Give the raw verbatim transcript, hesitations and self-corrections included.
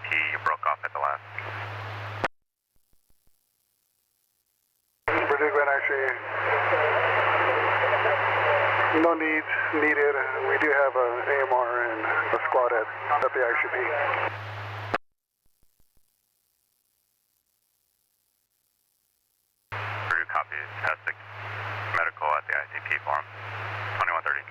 P, you broke off at the last. Purdue Glen, actually, no needs needed. We do have a A M R and a squad at, at the I C P. Purdue copies, Essex, medical at the I C P for him. twenty-one thirty.